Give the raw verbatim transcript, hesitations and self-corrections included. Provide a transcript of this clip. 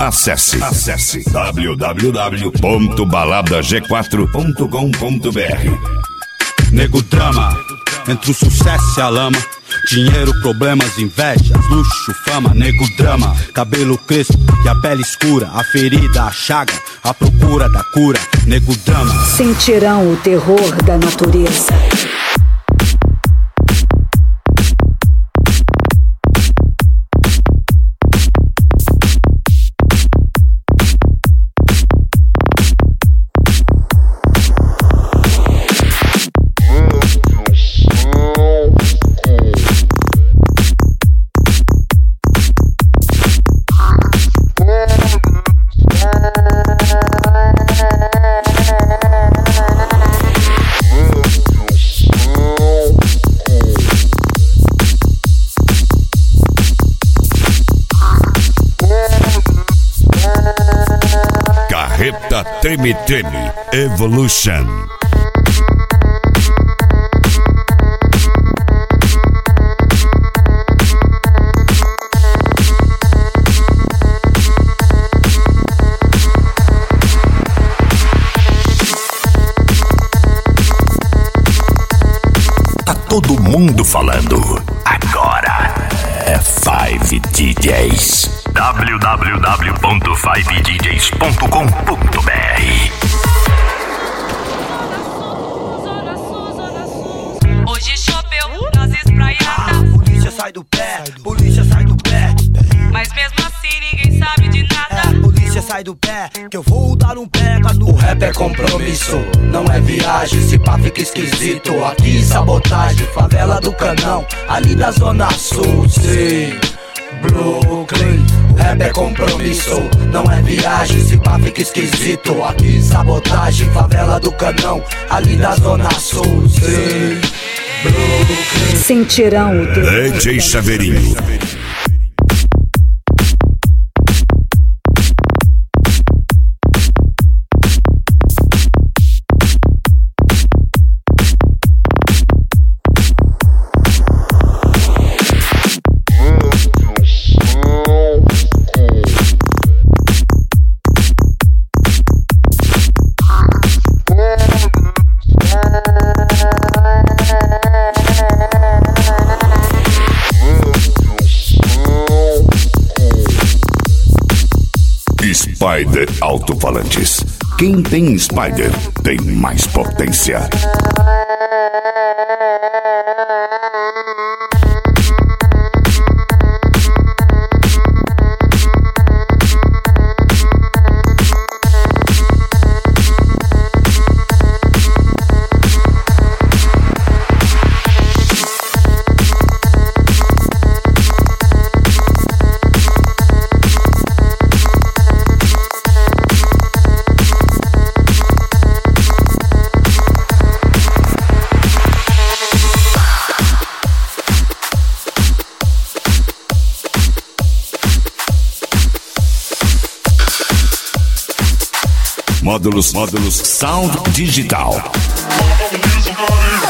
Acesse, acesse w w w ponto balada g quatro ponto com ponto b r. Nego drama, entre o sucesso e a lama. Dinheiro, problemas, invejas, luxo, fama. Nego drama, cabelo crespo e a pele escura. A ferida, a chaga, a procura da cura. Nego drama. Sentirão o terror da natureza. Carreta Treme Treme Evolution. Tá todo mundo falando. Agora é Five D Js. w w w ponto five d js ponto com ponto b r. Hoje choveu nas espraiadas. Polícia sai do pé, polícia sai do pé. Mas mesmo assim ninguém sabe de nada. É, polícia sai do pé, que eu vou dar um pega no. O rap é compromisso, não é viagem. Se pá fica esquisito, aqui sabotagem. Favela do Canão, ali da Zona Sul, sim. Brooklyn, o rap é compromisso, não é viagem. Se pá fica esquisito, aqui sabotagem. Favela do Canão, ali da Zona Sul, sim. Brooklyn. Sentirão o terror. D J Chaveirinho. Spider Alto-Falantes. Quem tem Spider tem mais potência. Módulos, módulos Sound Digital.